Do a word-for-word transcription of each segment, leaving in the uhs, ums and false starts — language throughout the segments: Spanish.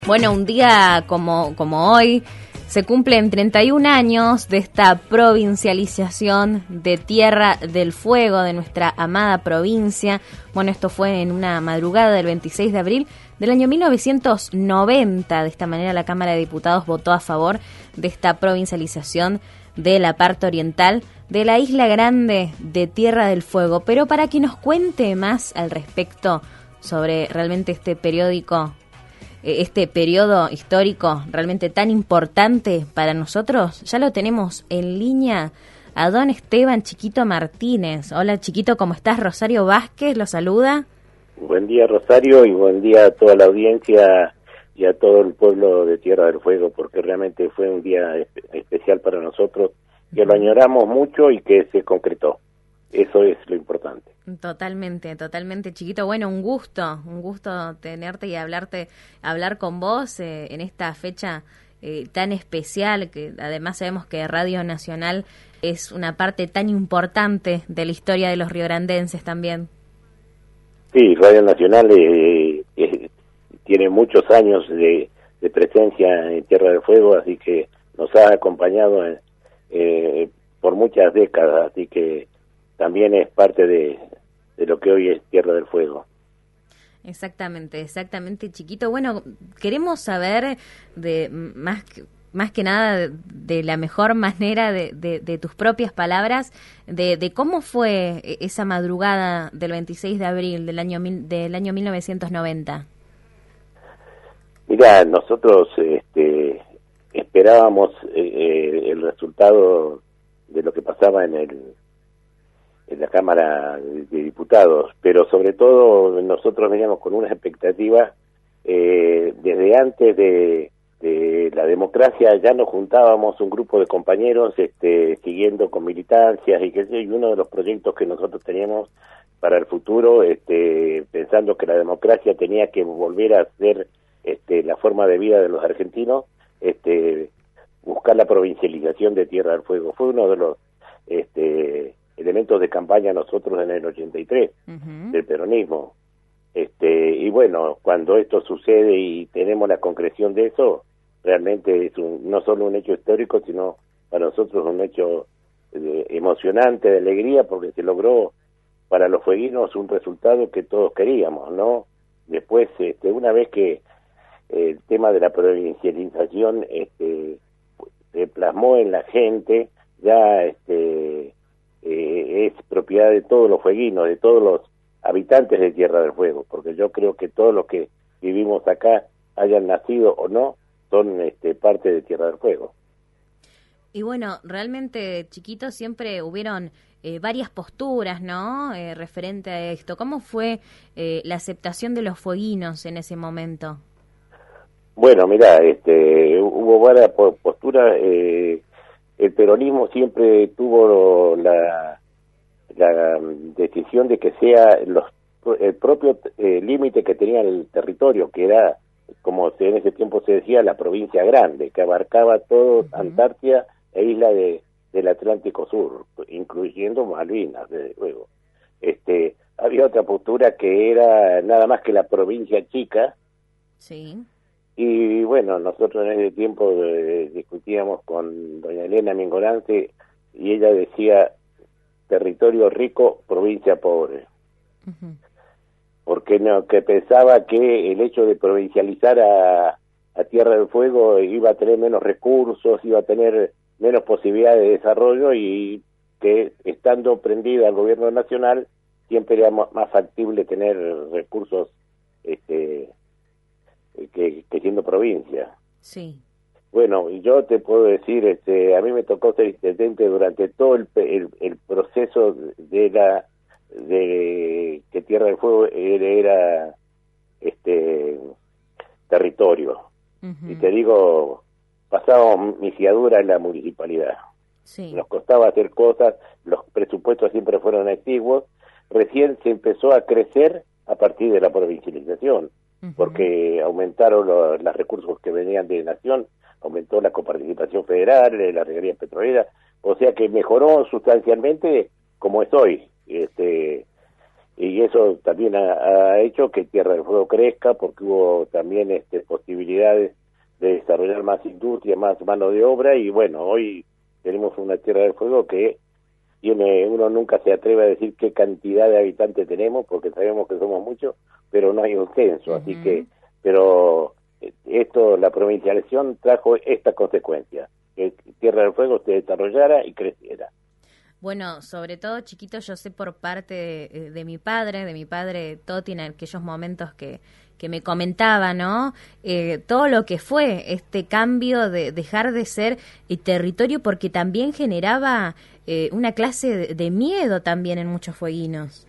Bueno, un día como, como hoy se cumplen treinta y un años de esta provincialización de Tierra del Fuego de nuestra amada provincia. Bueno, esto fue en una madrugada del veintiséis de abril del año mil novecientos noventa. De esta manera la Cámara de Diputados votó a favor de esta provincialización de la parte oriental de la Isla Grande de Tierra del Fuego. Pero para que nos cuente más al respecto sobre realmente este periódico, este periodo histórico realmente tan importante para nosotros, ya lo tenemos en línea a don Esteban Chiquito Martínez. Hola Chiquito, ¿cómo estás? Rosario Vázquez lo saluda. Buen día Rosario y buen día a toda la audiencia y a todo el pueblo de Tierra del Fuego, porque realmente fue un día espe- especial para nosotros, que lo añoramos mucho y que se concretó. Eso es lo importante. Totalmente, totalmente, Chiquito. Bueno, un gusto, un gusto tenerte y hablarte, hablar con vos eh, en esta fecha eh, tan especial, que además sabemos que Radio Nacional es una parte tan importante de la historia de los riograndenses también. Sí, Radio Nacional eh, eh, tiene muchos años de, de presencia en Tierra del Fuego, así que nos ha acompañado en, eh, por muchas décadas, así que también es parte de, de lo que hoy es Tierra del Fuego. Exactamente, exactamente, Chiquito. Bueno, queremos saber de más que, más que nada de, de la mejor manera de, de, de tus propias palabras, de, de cómo fue esa madrugada del veintiséis de abril del año mil, del año mil novecientos noventa. Mira, nosotros este, esperábamos eh, el resultado de lo que pasaba en el en la Cámara de Diputados, pero sobre todo nosotros veníamos con una expectativa eh, desde antes de, de la democracia. Ya nos juntábamos un grupo de compañeros este, siguiendo con militancias y que y uno de los proyectos que nosotros teníamos para el futuro, este, pensando que la democracia tenía que volver a ser este, la forma de vida de los argentinos, este, buscar la provincialización de Tierra del Fuego. Fue uno de los este, elementos de campaña nosotros en el ochenta y tres, uh-huh. del peronismo. Este, y bueno, cuando esto sucede y tenemos la concreción de eso, realmente es un, no solo un hecho histórico, sino para nosotros un hecho de, emocionante, de alegría, porque se logró para los fueguinos un resultado que todos queríamos, ¿no? Después, este, una vez que el tema de la provincialización este, se plasmó en la gente, ya este Eh, es propiedad de todos los fueguinos, de todos los habitantes de Tierra del Fuego, porque yo creo que todos los que vivimos acá, hayan nacido o no, son este, parte de Tierra del Fuego. Y bueno, realmente, Chiquito, siempre hubieron eh, varias posturas, ¿no?, eh, referente a esto. ¿Cómo fue eh, la aceptación de los fueguinos en ese momento? Bueno, mira, este, hubo varias posturas. eh, El peronismo siempre tuvo la, la decisión de que sea los, el propio eh, límite que tenía el territorio, que era, como en ese tiempo se decía, la provincia grande, que abarcaba todo uh-huh. Antártida e isla de, del Atlántico Sur, incluyendo Malvinas, desde luego. Este, había otra postura que era nada más que la provincia chica. Sí. Y bueno, nosotros en ese tiempo eh, discutíamos con doña Elena Mingorance y ella decía territorio rico, provincia pobre. Uh-huh. Porque no, que pensaba que el hecho de provincializar a, a Tierra del Fuego iba a tener menos recursos, iba a tener menos posibilidades de desarrollo y que estando prendida al gobierno nacional siempre era más, más factible tener recursos este Que, que siendo provincia. Sí. Bueno, yo te puedo decir, este, a mí me tocó ser intendente durante todo el, el, el proceso de la de que Tierra del Fuego era, era este territorio. Uh-huh. Y te digo, pasábamos misiadura en la municipalidad. Sí. Nos costaba hacer cosas, los presupuestos siempre fueron exiguos. Recién se empezó a crecer a partir de la provincialización. Uh-huh. Porque aumentaron los, los recursos que venían de Nación, aumentó la coparticipación federal, la regalía petrolera, o sea que mejoró sustancialmente como es hoy. Este, y eso también ha, ha hecho que Tierra del Fuego crezca, porque hubo también este, posibilidades de desarrollar más industria, más mano de obra, y bueno, hoy tenemos una Tierra del Fuego que tiene, uno nunca se atreve a decir qué cantidad de habitantes tenemos, porque sabemos que somos muchos, pero no hay un censo, uh-huh. Así que, pero esto, la provincialización trajo esta consecuencia, que Tierra del Fuego se desarrollara y creciera. Bueno, sobre todo, chiquito, yo sé por parte de, de mi padre, de mi padre Toti, en aquellos momentos que, que me comentaba, ¿no? Eh, todo lo que fue este cambio de dejar de ser el territorio, porque también generaba eh, una clase de, de miedo también en muchos fueguinos.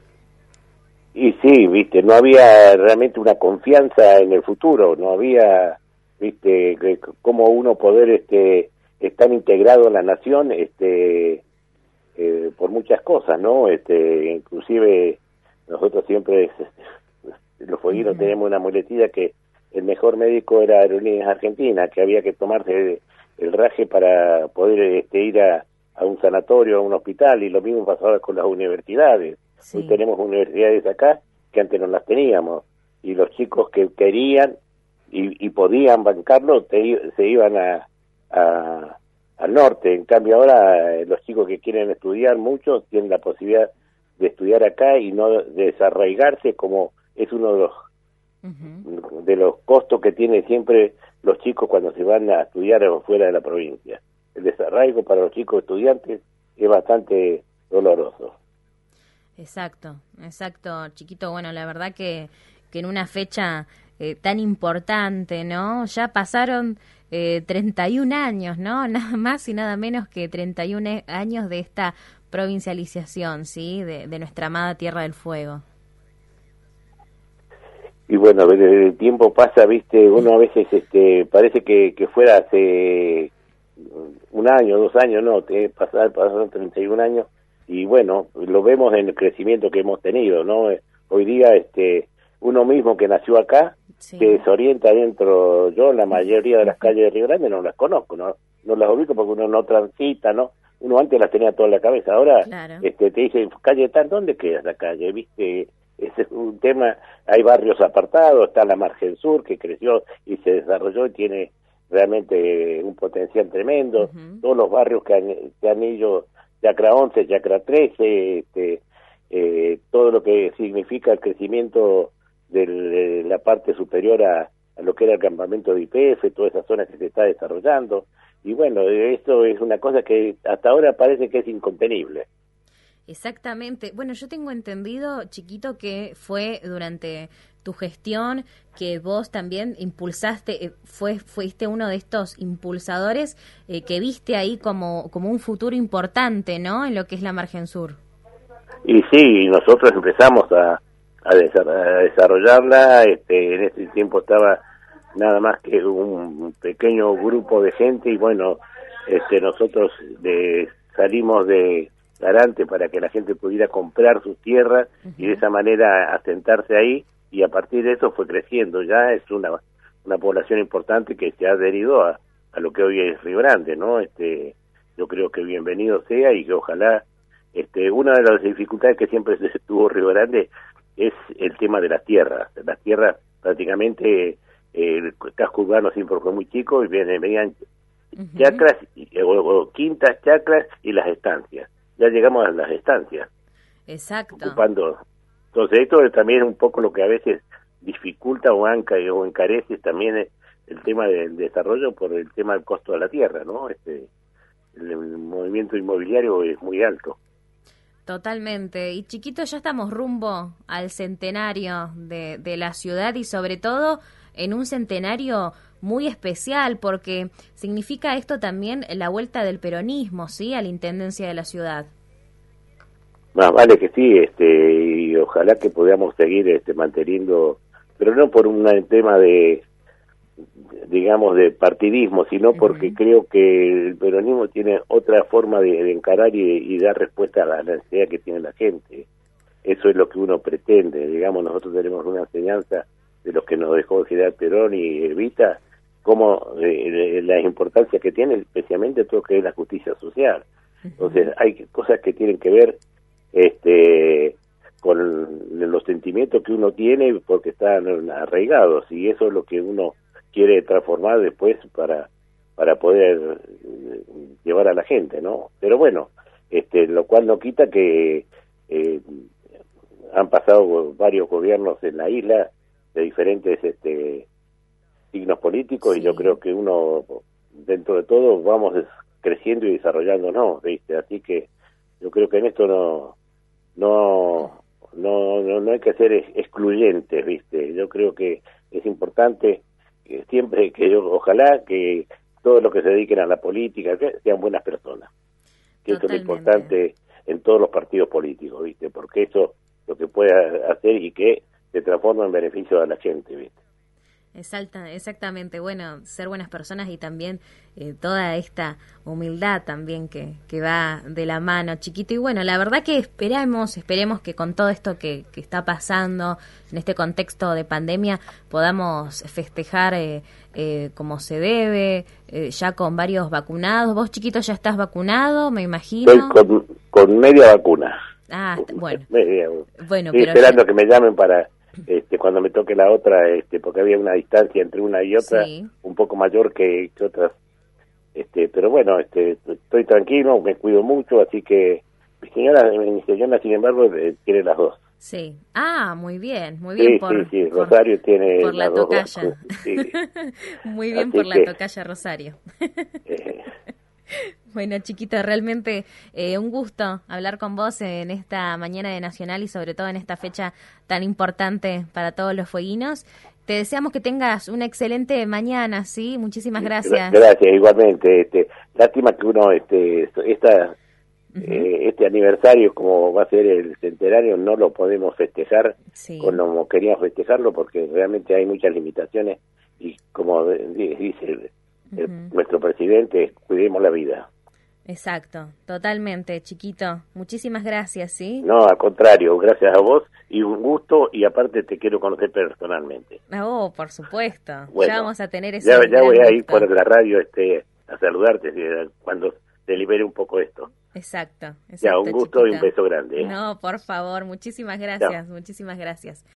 Y sí, viste, no había realmente una confianza en el futuro, no había, viste, cómo uno poder este estar integrado en la nación, este eh, por muchas cosas, ¿no? Este, inclusive nosotros siempre los fueguinos uh-huh. tenemos una muletilla que el mejor médico era Aerolíneas Argentina, que había que tomarse el raje para poder este, ir a, a un sanatorio, a un hospital, y lo mismo pasaba con las universidades. Sí. Hoy tenemos universidades acá que antes no las teníamos, y los chicos que querían y, y podían bancarlo te, se iban a, a, al norte. En cambio ahora eh, los chicos que quieren estudiar, muchos tienen la posibilidad de estudiar acá y no de desarraigarse, como es uno de los uh-huh. de los costos que tienen siempre los chicos cuando se van a estudiar fuera de la provincia. El desarraigo para los chicos estudiantes es bastante doloroso. Exacto, exacto, chiquito. Bueno, la verdad que, que en una fecha eh, tan importante, ¿no? Ya pasaron eh, treinta y un años, ¿no? Nada más y nada menos que treinta y un años de esta provincialización, ¿sí? De, de nuestra amada Tierra del Fuego. Y bueno, el tiempo pasa, viste, uno a veces este parece que, que fuera hace un año, dos años, no, te pasar, pasaron treinta y un años. Y bueno, lo vemos en el crecimiento que hemos tenido, ¿no? Hoy día, este, uno mismo que nació acá, sí. se desorienta dentro. Yo la mayoría de las calles de Río Grande no las conozco, no, no las ubico porque uno no transita, ¿no? Uno antes las tenía toda en la cabeza, ahora claro. este, te dice, calle tal, ¿dónde queda la calle? ¿Viste? Ese es un tema, hay barrios apartados, está la Margen Sur que creció y se desarrolló y tiene realmente un potencial tremendo, uh-huh. todos los barrios que han, que han ido, Chacra once, Chacra trece, este, eh, todo lo que significa el crecimiento de, de la parte superior a, a lo que era el campamento de Y P F, toda esa zona que se está desarrollando, y bueno, esto es una cosa que hasta ahora parece que es incontenible. Exactamente. Bueno, yo tengo entendido, chiquito, que fue durante tu gestión que vos también impulsaste, eh, fue fuiste uno de estos impulsadores eh, que viste ahí como como un futuro importante, ¿no? En lo que es la Margen Sur. Y sí, nosotros empezamos a, a, a desarrollarla. Este, en ese tiempo estaba nada más que un pequeño grupo de gente y bueno, este, nosotros de, salimos de garante para que la gente pudiera comprar sus tierras uh-huh. y de esa manera asentarse ahí, y a partir de eso fue creciendo. Ya es una una población importante que se ha adherido a, a lo que hoy es Río Grande, ¿no? Este, yo creo que bienvenido sea y que ojalá, este, una de las dificultades que siempre se tuvo Río Grande es el tema de las tierras. Las tierras prácticamente, eh, el casco urbano siempre fue muy chico y venían uh-huh. chacras, o, o quintas, chacras y las estancias. Ya llegamos a las estancias. Exacto. Ocupando. Entonces esto es también un poco lo que a veces dificulta o, anca, o encarece también el, el tema del desarrollo por el tema del costo de la tierra, ¿no? Este, el, el movimiento inmobiliario es muy alto. Totalmente. Y chiquito, ya estamos rumbo al centenario de, de la ciudad y sobre todo en un centenario muy especial porque significa esto también la vuelta del peronismo, ¿sí? A la intendencia de la ciudad. Más vale que sí, este, y ojalá que podamos seguir este, manteniendo, pero no por un tema de, digamos, de partidismo, sino porque uh-huh. creo que el peronismo tiene otra forma de, de encarar y, y dar respuesta a la necesidad que tiene la gente. Eso es lo que uno pretende. Digamos, nosotros tenemos una enseñanza de los que nos dejó General Perón y Evita, como eh, la importancia que tiene, especialmente todo lo que es la justicia social. Uh-huh. Entonces, hay cosas que tienen que ver este con los sentimientos que uno tiene porque están arraigados, y eso es lo que uno quiere transformar después para para poder llevar a la gente, ¿no? Pero bueno, este lo cual no quita que eh, han pasado varios gobiernos en la isla de diferentes este signos políticos, sí. Y yo creo que uno, dentro de todo, vamos creciendo y desarrollándonos, ¿viste? Así que yo creo que en esto no no no no, no hay que ser excluyentes, ¿viste? Yo creo que es importante que siempre que yo, ojalá que todos los que se dediquen a la política que sean buenas personas. Que eso es lo importante en todos los partidos políticos, ¿viste? Porque eso es lo que puede hacer y que se transforma en beneficio de la gente, ¿viste? Exacta, exactamente, bueno, ser buenas personas y también eh, toda esta humildad también que, que va de la mano, Chiquito. Y bueno, la verdad que esperamos, esperemos que con todo esto que, que está pasando en este contexto de pandemia podamos festejar eh, eh, como se debe, eh, ya con varios vacunados. Vos, Chiquito, ya estás vacunado, me imagino. Estoy con, con media vacuna. Ah, bueno. Media. Bueno, Estoy pero esperando ya... que me llamen para... Este, cuando me toque la otra, este, porque había una distancia entre una y otra, sí, un poco mayor que, que otras, este, pero bueno, este, estoy tranquilo, me cuido mucho, así que mi señora, mi señora, sin embargo, eh, tiene las dos. Sí, ah, muy bien, muy bien. Sí, por, sí, sí, por, Rosario tiene por la las tocaya. Dos, sí. Muy bien así por que, la tocaya, Rosario. Eh, Bueno, Chiquito, realmente eh, un gusto hablar con vos en esta mañana de Nacional y sobre todo en esta fecha tan importante para todos los fueguinos. Te deseamos que tengas una excelente mañana, ¿sí? Muchísimas gracias. Gracias, igualmente. Este, lástima que uno, este, esta, uh-huh. eh, este aniversario, como va a ser el centenario, no lo podemos festejar, sí, como queríamos festejarlo, porque realmente hay muchas limitaciones y, como dice el, el, uh-huh. nuestro presidente, cuidemos la vida. Exacto, totalmente, Chiquito. Muchísimas gracias, ¿sí? No, al contrario, gracias a vos y un gusto, y aparte te quiero conocer personalmente. Oh, por supuesto. Bueno, ya vamos a tener ese Ya, ya voy a ir gusto. por la radio este a saludarte cuando se libere un poco esto. Exacto, exacto. Ya, un gusto, Chiquito, y un beso grande. ¿eh? No, por favor, muchísimas gracias, Chao. muchísimas gracias.